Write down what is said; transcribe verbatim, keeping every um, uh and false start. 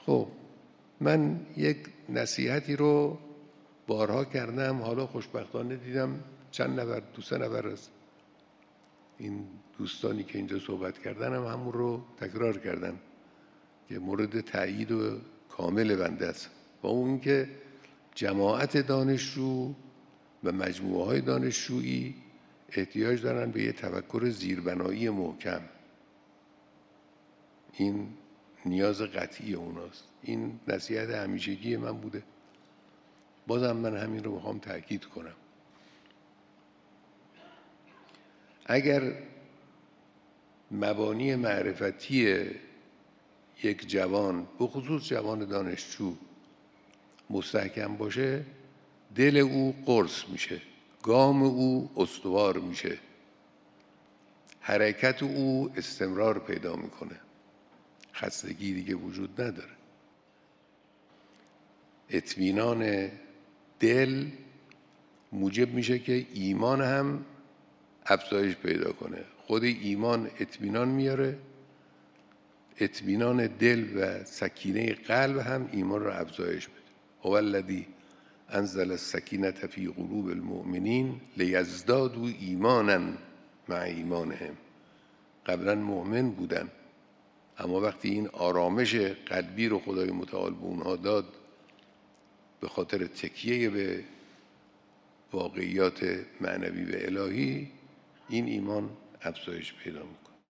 خب من یک نصیحتی رو بارها کردم، حالا خوشبختانه دیدم چند نفر دو سه نفر از این دوستانی که اینجا صحبت کردن هم همون رو تکرار کردن که مورد تأیید و کامل بنده است، با اون که جماعت دانشجو و مجموعه های دانشجویی احتیاج دارن به یه تفکر زیربنایی محکم. این نیاز قطعی اوناست. این نصیحت همیشگی من بوده، بازم من همین رو میخوام تأکید کنم. اگر مبانی معرفتی یک جوان، به خصوص جوان دانشجو، مستحکم باشه، دل او قرص میشه، گام او استوار میشه، حرکت او استمرار پیدا میکنه، خستگی دیگه وجود نداره. اطمینان دل موجب میشه که ایمان هم افزایش پیدا کنه. خود ایمان اطمینان میاره، اطمینان دل و سکینه قلب هم ایمان رو افزایش بده. هو الذی انزل السکینة فی قلوب المؤمنین لیزدادوا ایمانا مع ایمانهم. قبلا مؤمن بودن، اما وقتی این آرامش قلبی رو خدای متعال به اونها داد، به خاطر تکیه به واقعیات معنوی و الهی، این ایمان افزایش پیدا میکنه.